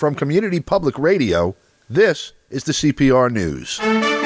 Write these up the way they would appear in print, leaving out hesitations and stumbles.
From Community Public Radio, this is the CPR News.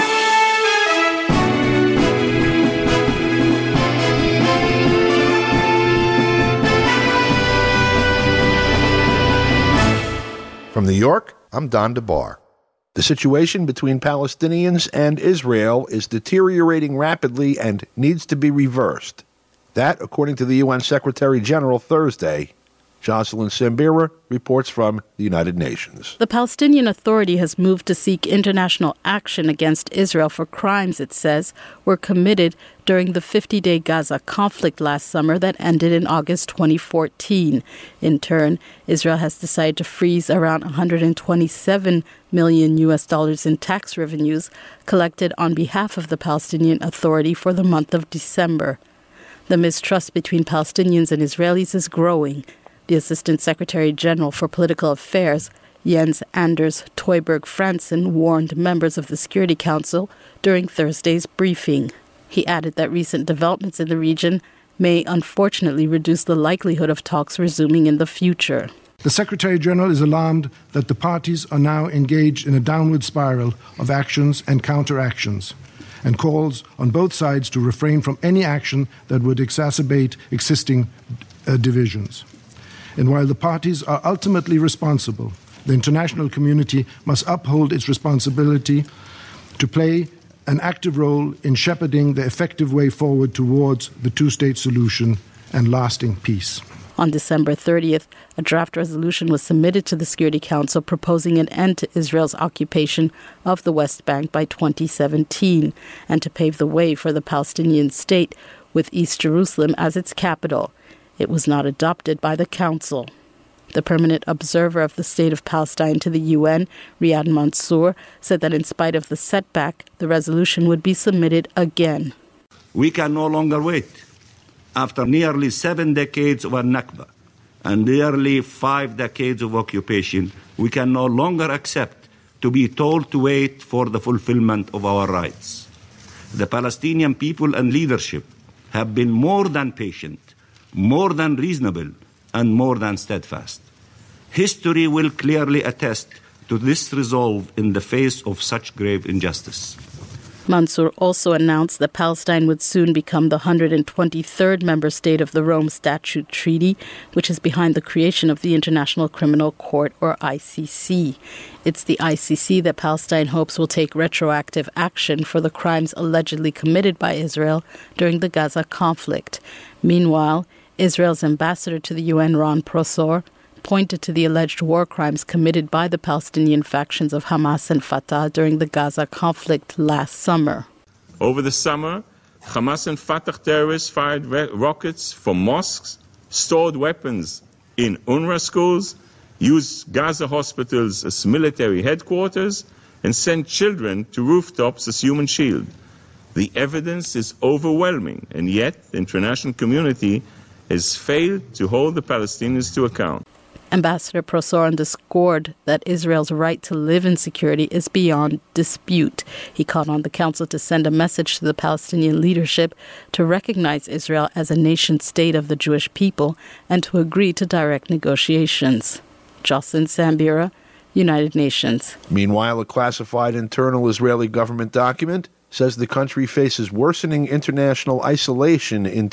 From New York, I'm Don DeBar. The situation between Palestinians and Israel is deteriorating rapidly and needs to be reversed. That, according to the UN Secretary General Thursday. Jocelyn Sambira reports from the United Nations. The Palestinian Authority has moved to seek international action against Israel for crimes, it says, were committed during the 50-day Gaza conflict last summer that ended in August 2014. In turn, Israel has decided to freeze around $127 million in tax revenues collected on behalf of the Palestinian Authority for the month of December. The mistrust between Palestinians and Israelis is growing. The Assistant Secretary General for Political Affairs, Jens Anders Teuberg-Fransen, warned members of the Security Council during Thursday's briefing. He added that recent developments in the region may unfortunately reduce the likelihood of talks resuming in the future. The Secretary General is alarmed that the parties are now engaged in a downward spiral of actions and counteractions, and calls on both sides to refrain from any action that would exacerbate existing divisions. And while the parties are ultimately responsible, the international community must uphold its responsibility to play an active role in shepherding the effective way forward towards the two-state solution and lasting peace. On December 30th, a draft resolution was submitted to the Security Council proposing an end to Israel's occupation of the West Bank by 2017 and to pave the way for the Palestinian state with East Jerusalem as its capital. It was not adopted by the Council. The permanent observer of the State of Palestine to the UN, Riyad Mansour, said that in spite of the setback, the resolution would be submitted again. We can no longer wait. After nearly 7 decades of Nakba and nearly 5 decades of occupation, we can no longer accept to be told to wait for the fulfillment of our rights. The Palestinian people and leadership have been more than patient, more than reasonable, and more than steadfast. History will clearly attest to this resolve in the face of such grave injustice. Mansour also announced that Palestine would soon become the 123rd member state of the Rome Statute Treaty, which is behind the creation of the International Criminal Court, or ICC. It's the ICC that Palestine hopes will take retroactive action for the crimes allegedly committed by Israel during the Gaza conflict. Meanwhile, Israel's ambassador to the UN, Ron Prosor, pointed to the alleged war crimes committed by the Palestinian factions of Hamas and Fatah during the Gaza conflict last summer. Over the summer, Hamas and Fatah terrorists fired rockets from mosques, stored weapons in UNRWA schools, used Gaza hospitals as military headquarters, and sent children to rooftops as human shield. The evidence is overwhelming, and yet the international community has failed to hold the Palestinians to account. Ambassador Prosor underscored that Israel's right to live in security is beyond dispute. He called on the Council to send a message to the Palestinian leadership to recognize Israel as a nation-state of the Jewish people and to agree to direct negotiations. Jocelyn Sambira, United Nations. Meanwhile, a classified internal Israeli government document says the country faces worsening international isolation in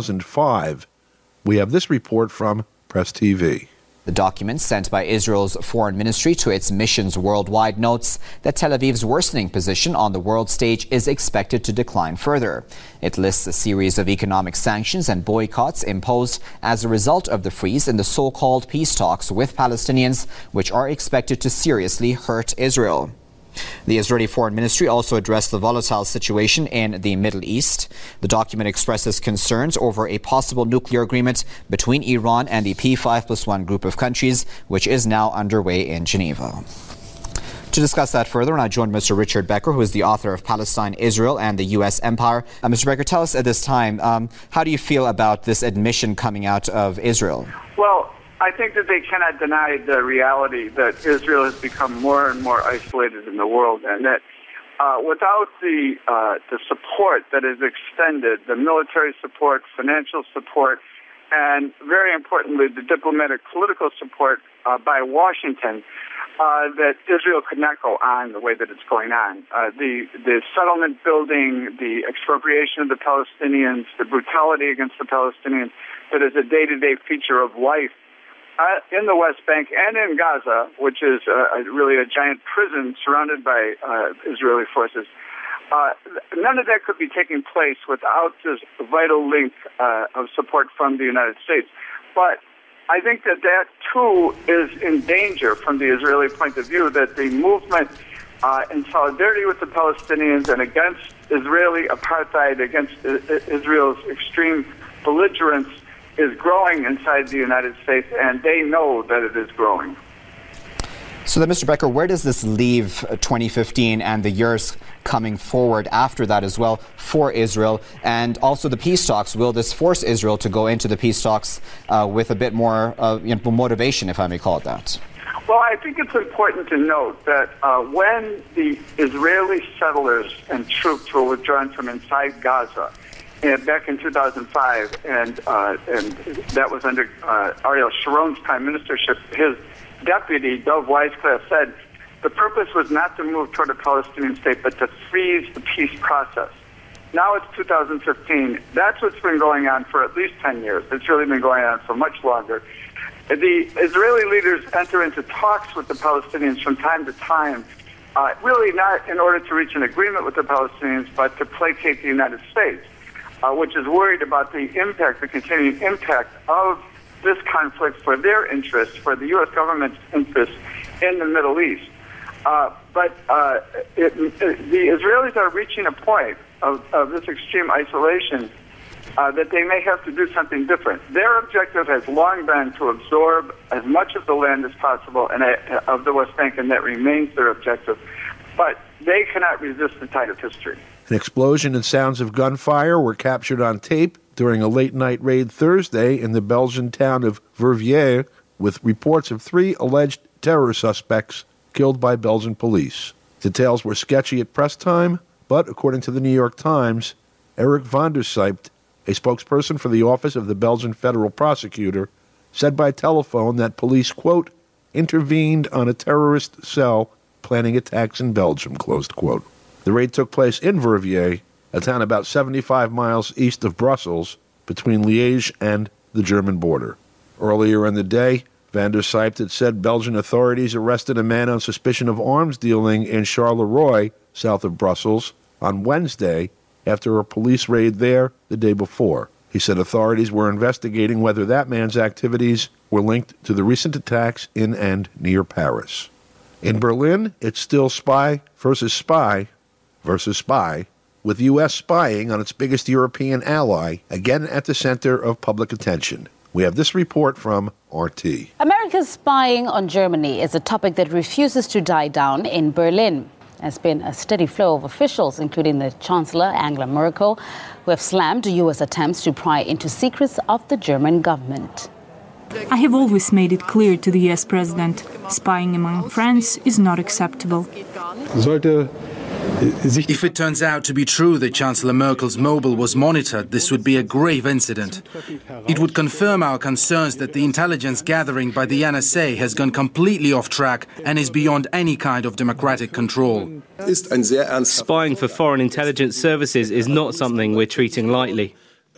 2005. We have this report from Press TV. The document sent by Israel's foreign ministry to its missions worldwide notes that Tel Aviv's worsening position on the world stage is expected to decline further. It lists a series of economic sanctions and boycotts imposed as a result of the freeze in the so-called peace talks with Palestinians, which are expected to seriously hurt Israel. The Israeli Foreign Ministry also addressed the volatile situation in the Middle East. The document expresses concerns over a possible nuclear agreement between Iran and the P5+1 group of countries, which is now underway in Geneva. To discuss that further, I joined Mr. Richard Becker, who is the author of Palestine, Israel, and the U.S. Empire. Mr. Becker, tell us at this time, how do you feel about this admission coming out of Israel? Well, I think that they cannot deny the reality that Israel has become more and more isolated in the world, and that without the support that is extended, the military support, financial support, and very importantly, the diplomatic political support by Washington, that Israel could not go on the way that it's going on. The settlement building, the expropriation of the Palestinians, the brutality against the Palestinians, that is a day-to-day feature of life in the West Bank and in Gaza, which is really a giant prison surrounded by Israeli forces. None of that could be taking place without this vital link of support from the United States. But I think that too is in danger from the Israeli point of view, that the movement in solidarity with the Palestinians and against Israeli apartheid, against Israel's extreme belligerence, is growing inside the United States, and they know that it is growing. So then, Mr. Becker, where does this leave 2015 and the years coming forward after that as well for Israel? And also the peace talks, will this force Israel to go into the peace talks with a bit more motivation, if I may call it that? Well, I think it's important to note that when the Israeli settlers and troops were withdrawn from inside Gaza back in 2005, and that was under Ariel Sharon's prime ministership, his deputy, Dov Weizkler, said the purpose was not to move toward a Palestinian state, but to freeze the peace process. Now it's 2015. That's what's been going on for at least 10 years. It's really been going on for much longer. The Israeli leaders enter into talks with the Palestinians from time to time, really not in order to reach an agreement with the Palestinians, but to placate the United States, which is worried about the impact, the continuing impact of this conflict for their interests, for the U.S. government's interests in the Middle East. But the Israelis are reaching a point of this extreme isolation that they may have to do something different. Their objective has long been to absorb as much of the land as possible of the West Bank, and that remains their objective. But they cannot resist the tide of history. An explosion and sounds of gunfire were captured on tape during a late-night raid Thursday in the Belgian town of Verviers, with reports of 3 alleged terror suspects killed by Belgian police. Details were sketchy at press time, but according to the New York Times, Eric van der Sijpt, a spokesperson for the Office of the Belgian Federal Prosecutor, said by telephone that police, quote, intervened on a terrorist cell planning attacks in Belgium, closed quote. The raid took place in Verviers, a town about 75 miles east of Brussels, between Liège and the German border. Earlier in the day, van der Sijpt had said Belgian authorities arrested a man on suspicion of arms dealing in Charleroi, south of Brussels, on Wednesday after a police raid there the day before. He said authorities were investigating whether that man's activities were linked to the recent attacks in and near Paris. In Berlin, it's still spy versus spy versus spy, with U.S. spying on its biggest European ally, again at the center of public attention. We have this report from RT. America's spying on Germany is a topic that refuses to die down in Berlin. There's been a steady flow of officials, including the Chancellor Angela Merkel, who have slammed U.S. attempts to pry into secrets of the German government. I have always made it clear to the US President, spying among friends is not acceptable. If it turns out to be true that Chancellor Merkel's mobile was monitored, this would be a grave incident. It would confirm our concerns that the intelligence gathering by the NSA has gone completely off track and is beyond any kind of democratic control. Spying for foreign intelligence services is not something we're treating lightly.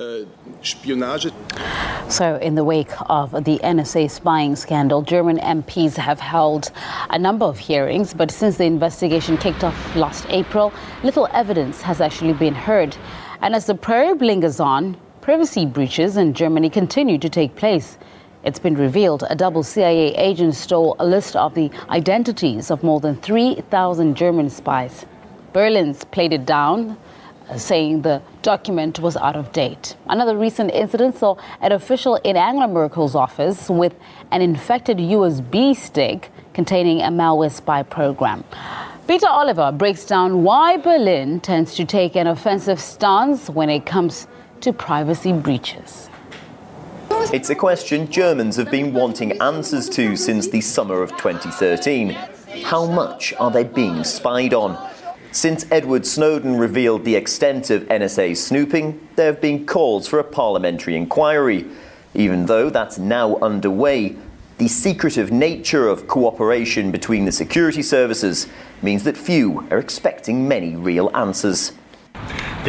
So in the wake of the NSA spying scandal, German MPs have held a number of hearings, but since the investigation kicked off last April, little evidence has actually been heard. And as the probe lingers on, privacy breaches in Germany continue to take place. It's been revealed a double CIA agent stole a list of the identities of more than 3,000 German spies. Berlin's played it down, saying the document was out of date. Another recent incident saw an official in Angela Merkel's office with an infected USB stick containing a malware spy program. Peter Oliver breaks down why Berlin tends to take an offensive stance when it comes to privacy breaches. It's a question Germans have been wanting answers to since the summer of 2013. How much are they being spied on? Since Edward Snowden revealed the extent of NSA snooping, there have been calls for a parliamentary inquiry. Even though that's now underway, the secretive nature of cooperation between the security services means that few are expecting many real answers. In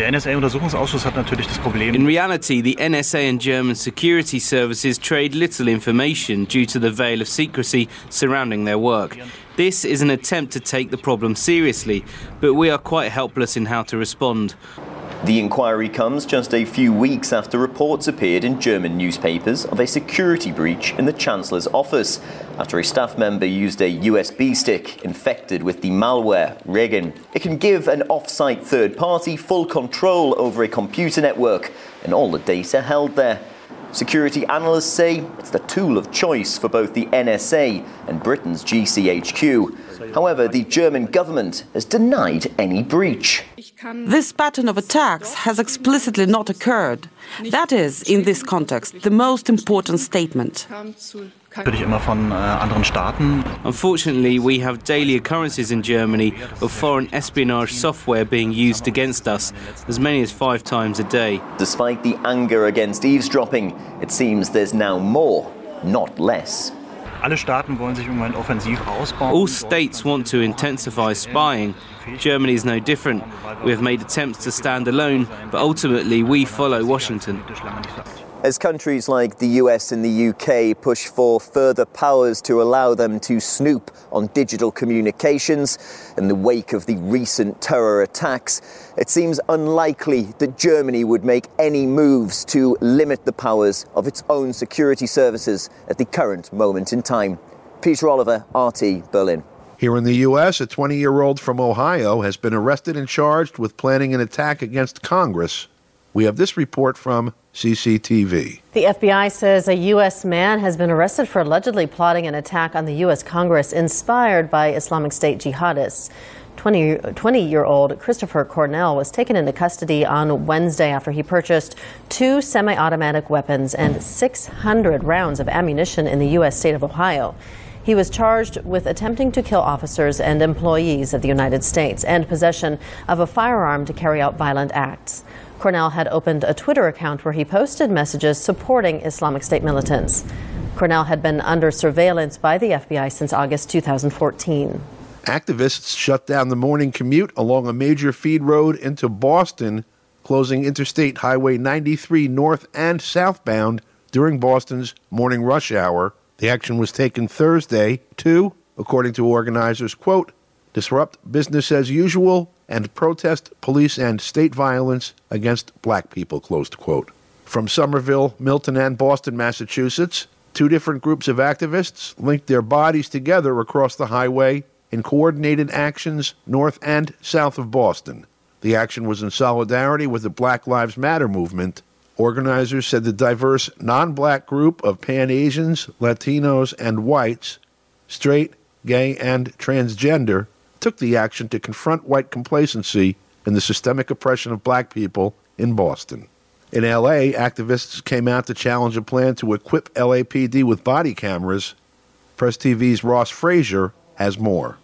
reality, the NSA and German security services trade little information due to the veil of secrecy surrounding their work. This is an attempt to take the problem seriously, but we are quite helpless in how to respond. The inquiry comes just a few weeks after reports appeared in German newspapers of a security breach in the Chancellor's office after a staff member used a USB stick infected with the malware Regen. It can give an off-site third party full control over a computer network and all the data held there. Security analysts say it's the tool of choice for both the NSA and Britain's GCHQ. However, the German government has denied any breach. This pattern of attacks has explicitly not occurred. That is, in this context, the most important statement. Unfortunately, we have daily occurrences in Germany of foreign espionage software being used against us, as many as 5 times a day. Despite the anger against eavesdropping, it seems there's now more, not less. All states want to intensify spying. Germany is no different. We have made attempts to stand alone, but ultimately we follow Washington. As countries like the US and the UK push for further powers to allow them to snoop on digital communications in the wake of the recent terror attacks, it seems unlikely that Germany would make any moves to limit the powers of its own security services at the current moment in time. Peter Oliver, RT, Berlin. Here in the U.S., a 20-year-old from Ohio has been arrested and charged with planning an attack against Congress. We have this report from CCTV. The FBI says a U.S. man has been arrested for allegedly plotting an attack on the U.S. Congress inspired by Islamic State jihadists. 20-year-old Christopher Cornell was taken into custody on Wednesday after he purchased 2 semi-automatic weapons and 600 rounds of ammunition in the U.S. state of Ohio. He was charged with attempting to kill officers and employees of the United States and possession of a firearm to carry out violent acts. Cornell had opened a Twitter account where he posted messages supporting Islamic State militants. Cornell had been under surveillance by the FBI since August 2014. Activists shut down the morning commute along a major feed road into Boston, closing Interstate Highway 93 north and southbound during Boston's morning rush hour. The action was taken Thursday to, according to organizers, quote, disrupt business as usual and protest police and state violence against black people, closed quote. From Somerville, Milton, and Boston, Massachusetts, 2 different groups of activists linked their bodies together across the highway in coordinated actions north and south of Boston. The action was in solidarity with the Black Lives Matter movement. Organizers said the diverse non-black group of Pan-Asians, Latinos, and whites, straight, gay, and transgender, took the action to confront white complacency in the systemic oppression of black people in Boston. In L.A., activists came out to challenge a plan to equip LAPD with body cameras. Press TV's Ross Frazier has more.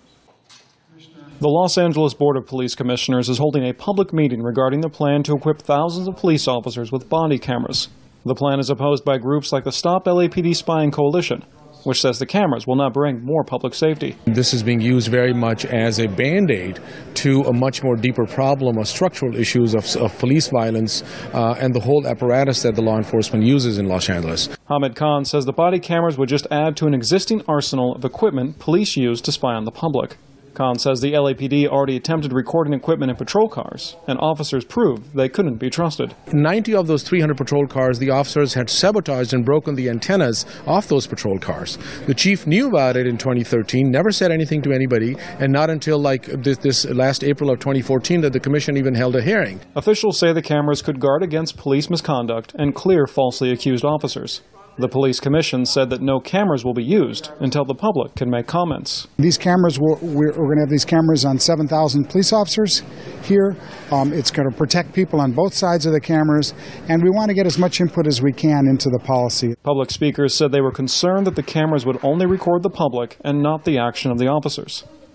The Los Angeles Board of Police Commissioners is holding a public meeting regarding the plan to equip thousands of police officers with body cameras. The plan is opposed by groups like the Stop LAPD Spying Coalition, which says the cameras will not bring more public safety. This is being used very much as a band-aid to a much more deeper problem of structural issues of police violence and the whole apparatus that the law enforcement uses in Los Angeles. Hamid Khan says the body cameras would just add to an existing arsenal of equipment police use to spy on the public. Khan says the LAPD already attempted recording equipment in patrol cars, and officers proved they couldn't be trusted. In 90 of those 300 patrol cars, the officers had sabotaged and broken the antennas off those patrol cars. The chief knew about it in 2013, never said anything to anybody, and not until this last April of 2014 that the commission even held a hearing. Officials say the cameras could guard against police misconduct and clear falsely accused officers. The police commission said that no cameras will be used until the public can make comments. These cameras, we're going to have these cameras on 7,000 police officers here. It's going to protect people on both sides of the cameras, and we want to get as much input as we can into the policy. Public speakers said they were concerned that the cameras would only record the public and not the action of the officers.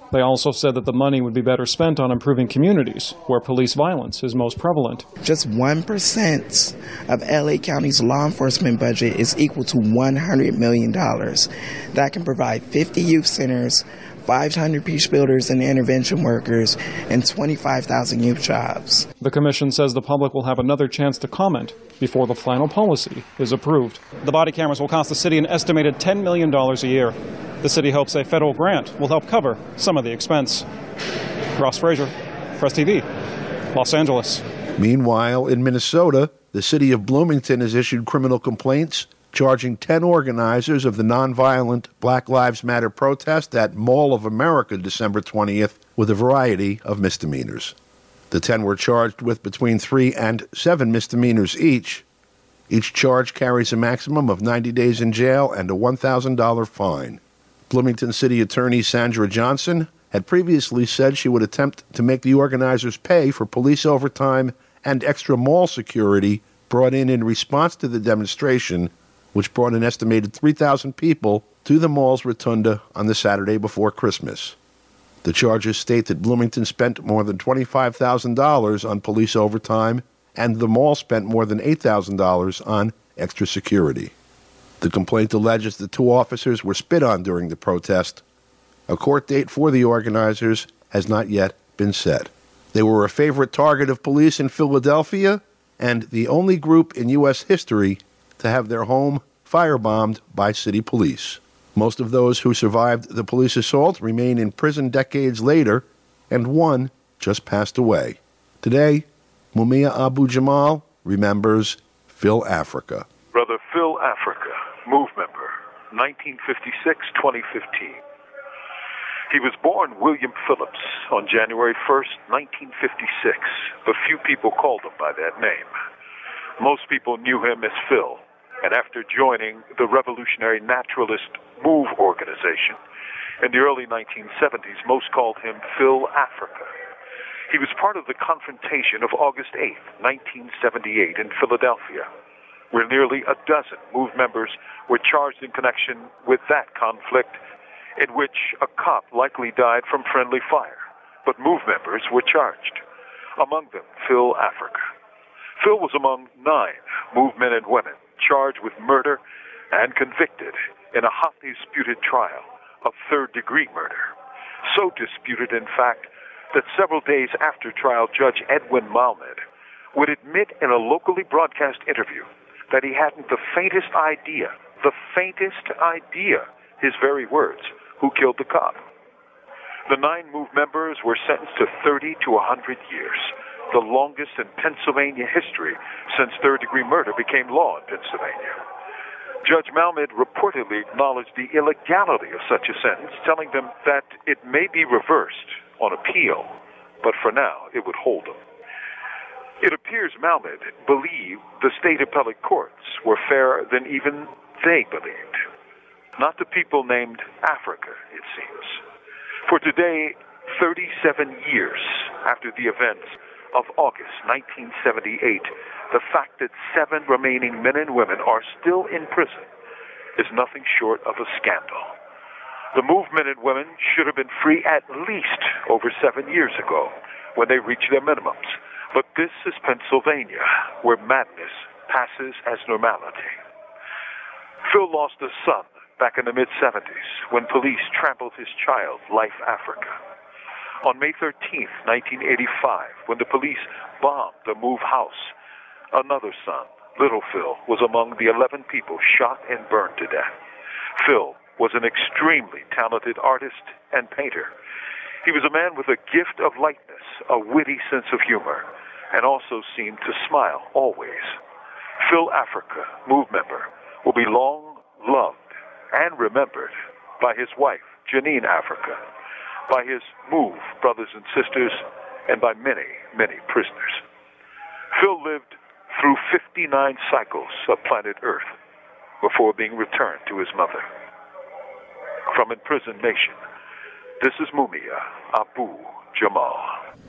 They also said that the money would be better spent on improving communities where police violence is most prevalent. Just 1% of LA County's law enforcement budget is equal to $100 million. That can provide 50 youth centers, 500 peace builders and intervention workers, and 25,000 youth jobs. The commission says the public will have another chance to comment before the final policy is approved. The body cameras will cost the city an estimated $10 million a year. The city hopes a federal grant will help cover some of the expense. Ross Frazier, Press TV, Los Angeles. Meanwhile, in Minnesota, the city of Bloomington has issued criminal complaints charging 10 organizers of the nonviolent Black Lives Matter protest at Mall of America December 20th with a variety of misdemeanors. The 10 were charged with between 3 and 7 misdemeanors each. Each charge carries a maximum of 90 days in jail and a $1,000 fine. Bloomington City Attorney Sandra Johnson had previously said she would attempt to make the organizers pay for police overtime and extra mall security brought in response to the demonstration, which brought an estimated 3,000 people to the mall's rotunda on the Saturday before Christmas. The charges state that Bloomington spent more than $25,000 on police overtime, and the mall spent more than $8,000 on extra security. The complaint alleges the 2 officers were spit on during the protest. A court date for the organizers has not yet been set. They were a favorite target of police in Philadelphia and the only group in U.S. history to have their home firebombed by city police. Most of those who survived the police assault remain in prison decades later, and one just passed away. Today, Mumia Abu-Jamal remembers Phil Africa. Brother Phil Africa, Move member, 1956-2015. He was born William Phillips on January 1st, 1956, but few people called him by that name. Most people knew him as Phil, and after joining the revolutionary naturalist MOVE organization in the early 1970s, most called him Phil Africa. He was part of the confrontation of August 8th, 1978 in Philadelphia, where nearly a dozen MOVE members were charged in connection with that conflict, in which a cop likely died from friendly fire, but MOVE members were charged. Among them, Phil Africa. Phil was among 9 MOVE men and women charged with murder and convicted in a hotly disputed trial of third-degree murder. So disputed, in fact, that several days after trial, Judge Edwin Malmed would admit in a locally broadcast interview that he hadn't the faintest idea, his very words, who killed the cop. The 9 MOVE members were sentenced to 30 to 100 years, the longest in Pennsylvania history since third-degree murder became law in Pennsylvania. Judge Malmed reportedly acknowledged the illegality of such a sentence, telling them that it may be reversed on appeal, but for now it would hold them. It appears Malmed believed the state appellate courts were fairer than even they believed. Not the people named Africa, it seems. For today, 37 years after the events of August 1978, the fact that 7 remaining men and women are still in prison is nothing short of a scandal. The MOVE men and women should have been free at least over 7 years ago when they reached their minimums. But this is Pennsylvania, where madness passes as normality. Phil lost a son back in the mid-70s when police trampled his child, Life Africa. On May 13th, 1985, when the police bombed the MOVE house, another son, Little Phil, was among the 11 people shot and burned to death. Phil was an extremely talented artist and painter. He was a man with a gift of lightness, a witty sense of humor, and also seemed to smile always. Phil Africa, MOVE member, will be long loved and remembered by his wife, Janine Africa, by his MOVE brothers and sisters, and by many, many prisoners. Phil lived through 59 cycles of planet Earth before being returned to his mother. From Imprisoned Nation, this is Mumia Abu-Jamal.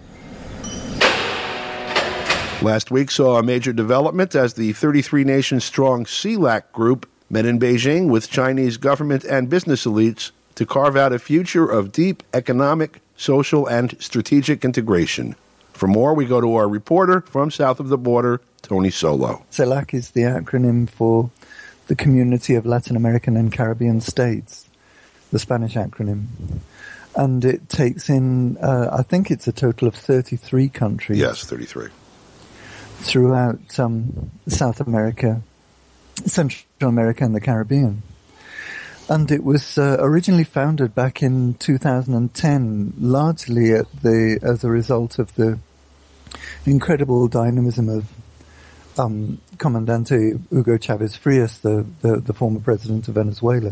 Last week saw a major development as the 33-nation-strong CELAC group met in Beijing with Chinese government and business elites to carve out a future of deep economic, social, and strategic integration. For more, we go to our reporter from south of the border, Tony Solo. CELAC is the acronym for the Community of Latin American and Caribbean States, the Spanish acronym. And it takes in, I think it's a total of 33 countries. Yes, 33. Throughout South America, Central America, and the Caribbean. And it was originally founded back in 2010, largely as a result of the incredible dynamism of Comandante Hugo Chavez Frias, the former president of Venezuela,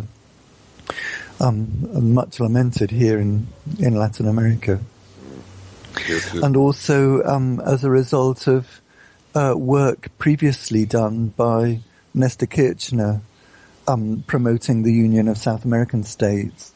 much lamented here in Latin America. And also as a result of work previously done by Nestor Kirchner, promoting the Union of South American States,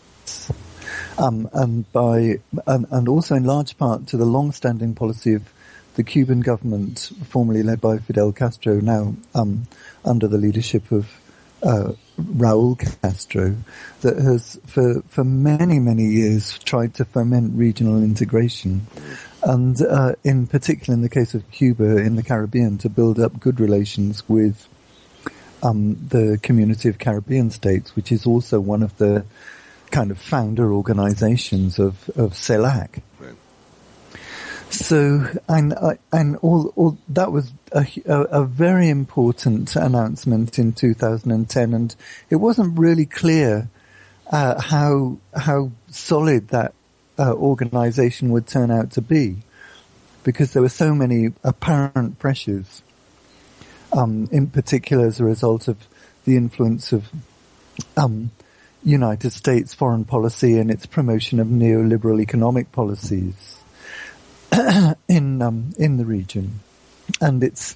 and also in large part to the long-standing policy of the Cuban government, formerly led by Fidel Castro, now under the leadership of Raúl Castro, that has for many, many years tried to foment regional integration, and in particular in the case of Cuba in the Caribbean, to build up good relations with the Community of Caribbean States, which is also one of the kind of founder organizations of CELAC. Right. So, and all that was a very important announcement in 2010, and it wasn't really clear how solid that organization would turn out to be, because there were so many apparent pressures. In particular, as a result of the influence of United States foreign policy and its promotion of neoliberal economic policies in the region, and its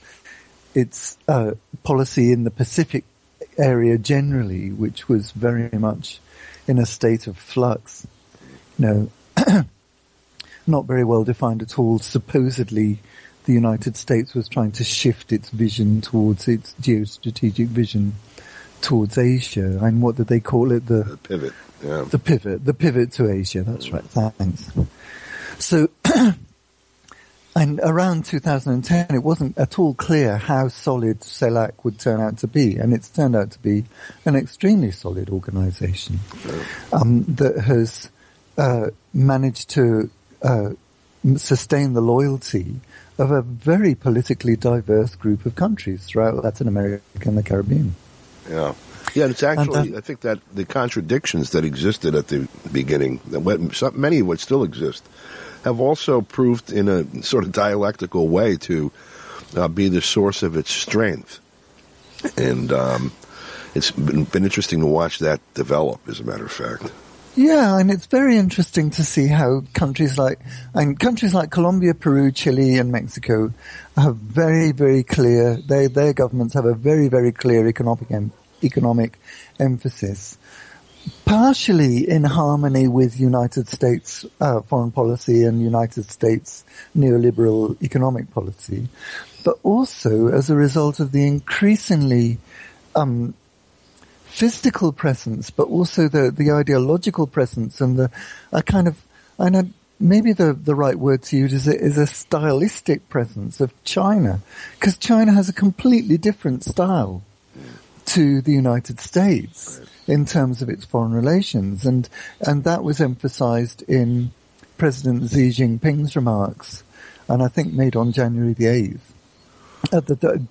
policy in the Pacific area generally, which was very much in a state of flux. Not very well defined at all. Supposedly, the United States was trying to shift its vision towards its geostrategic vision towards Asia. And what did they call it? The pivot. Yeah. The pivot to Asia. That's right. Thanks. So, and around 2010, it wasn't at all clear how solid CELAC would turn out to be. And it's turned out to be an extremely solid organization that has managed to sustain the loyalty of a very politically diverse group of countries throughout Latin America and the Caribbean. Yeah. Yeah, it's actually, I think that the contradictions that existed at the beginning, many of which still exist, have also proved in a sort of dialectical way to be the source of its strength. And it's been interesting to watch that develop, as a matter of fact. Yeah, and it's very interesting to see how countries like Colombia, Peru, Chile, and Mexico have very, very clear. Their governments have a very, very clear economic emphasis, partially in harmony with United States foreign policy and United States neoliberal economic policy, but also as a result of the increasingly physical presence, but also the ideological presence and the kind of, I know maybe the right word to use is a stylistic presence of China, because China has a completely different style to the United States in terms of its foreign relations, and that was emphasized in President Xi Jinping's remarks, and I think made on January the 8th at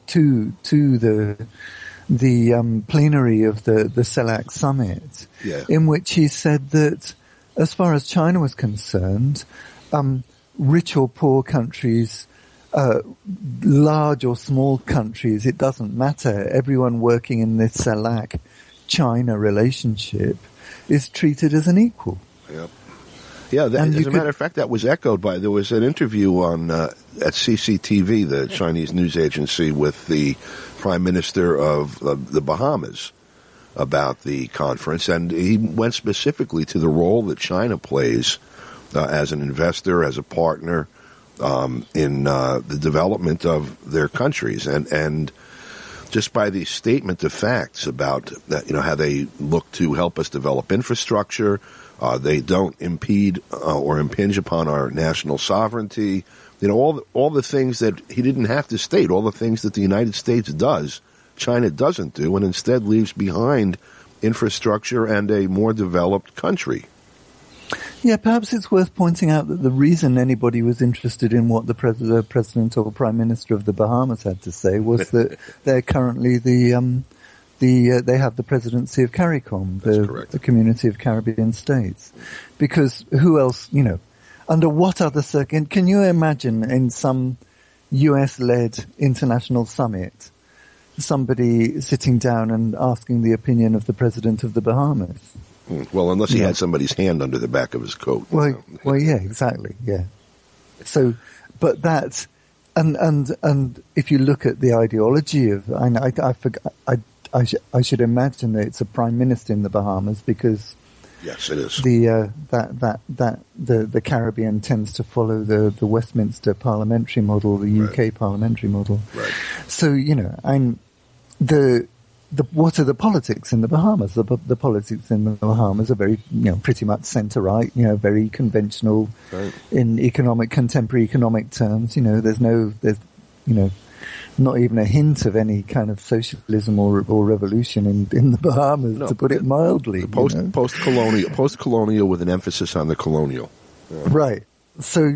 the plenary of the CELAC summit, in which he said that as far as China was concerned, rich or poor countries, large or small countries, it doesn't matter. Everyone working in this CELAC-China relationship is treated as an equal. Yep. Yeah, as a matter of fact, that was echoed by, there was an interview on at CCTV, the Chinese news agency, with the Prime Minister of the Bahamas about the conference, and he went specifically to the role that China plays as an investor, as a partner in the development of their countries, and just by the statement of facts about that, how they look to help us develop infrastructure. They don't impede or impinge upon our national sovereignty. All the things that he didn't have to state, all the things that the United States does, China doesn't do, and instead leaves behind infrastructure and a more developed country. Yeah, perhaps it's worth pointing out that the reason anybody was interested in what the president or prime minister of the Bahamas had to say was that they're currently they have the presidency of CARICOM, the Community of Caribbean States. Because who else, under what other can you imagine in some US-led international summit somebody sitting down and asking the opinion of the president of the Bahamas? Well, unless he had somebody's hand under the back of his coat. Well, yeah, exactly, yeah. So, but that, and if you look at the ideology of, I should imagine that it's a prime minister in the Bahamas because yes, it is. The Caribbean tends to follow the Westminster parliamentary model, the UK parliamentary model. Right. So what are the politics in the Bahamas? The politics in the Bahamas are very, pretty much centre-right, very conventional in contemporary economic terms. There's not even a hint of any kind of socialism or revolution in the Bahamas, to put it mildly. Post-colonial with an emphasis on the colonial. Yeah. Right. So,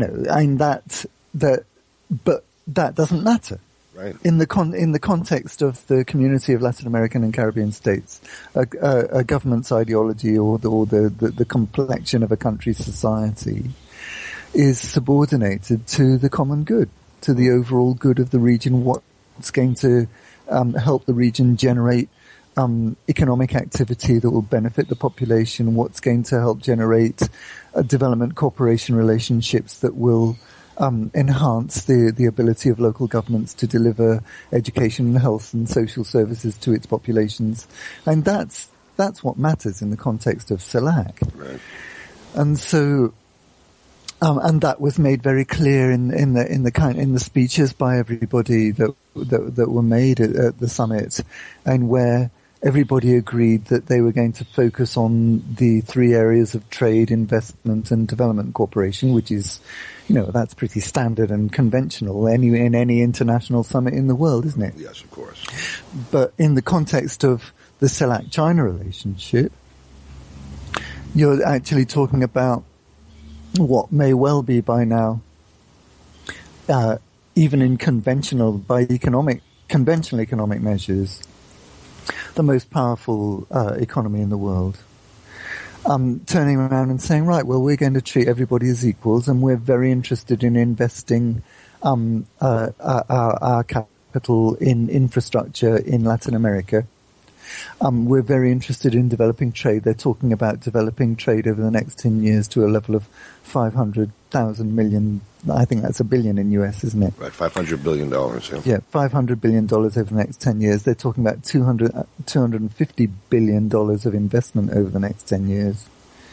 but that doesn't matter. Right. In the context of the community of Latin American and Caribbean states, a government's ideology or the complexion of a country's society is subordinated to the common good, to the overall good of the region. What's going to help the region generate economic activity that will benefit the population? What's going to help generate development cooperation relationships that will enhance the ability of local governments to deliver education and health and social services to its populations, and that's what matters in the context of CELAC. Right. And so, and that was made very clear in the speeches by everybody that were made at the summit, and where everybody agreed that they were going to focus on the three areas of trade, investment, and development cooperation, which is, that's pretty standard and conventional in any international summit in the world, isn't it? Yes, of course. But in the context of the CELAC-China relationship, you're actually talking about what may well be by now, even in conventional economic measures, the most powerful economy in the world, turning around and saying, right, well, we're going to treat everybody as equals, and we're very interested in investing our capital in infrastructure in Latin America. We're very interested in developing trade. They're talking about developing trade over the next 10 years to a level of 500,000 million. I think that's $1 billion in US, isn't it? Right, $500 billion. Yeah, $500 billion over the next 10 years. They're talking about $250 billion of investment over the next 10 years.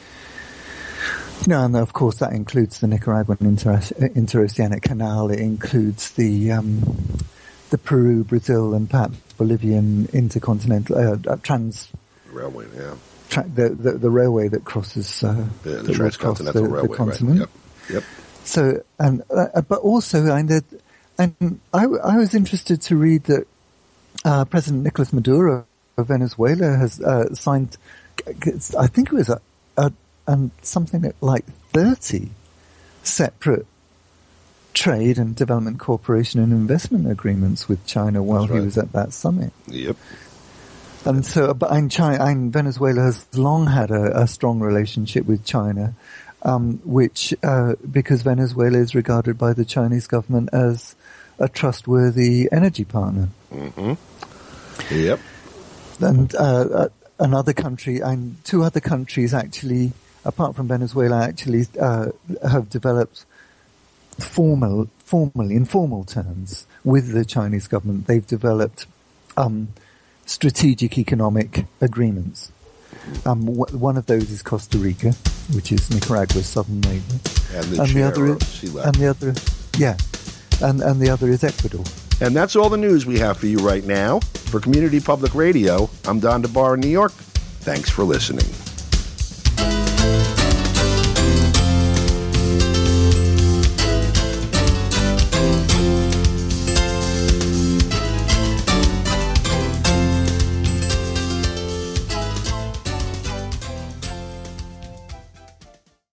And of course that includes the Nicaraguan interoceanic canal. It includes the Peru, Brazil, and perhaps Bolivian intercontinental trans railway. Yeah, the railway that crosses the transcontinental railway. The continent. Right. Yep. So but also, and I was interested to read that President Nicolas Maduro of Venezuela has signed, I think it was something like 30 separate trade and development cooperation and investment agreements with China while he was at that summit. Yep. And so, and Venezuela has long had a strong relationship with China, which because Venezuela is regarded by the Chinese government as a trustworthy energy partner. Mm-hmm. Yep. And another country, and two other countries actually, apart from Venezuela, actually have developed informal terms with the Chinese government. They've developed strategic economic agreements. One of those is Costa Rica, which is Nicaragua's southern neighbor, and the other is and the other is Ecuador. And that's all the news we have for you right now. For Community Public Radio, I'm Don DeBar in New York. Thanks for listening.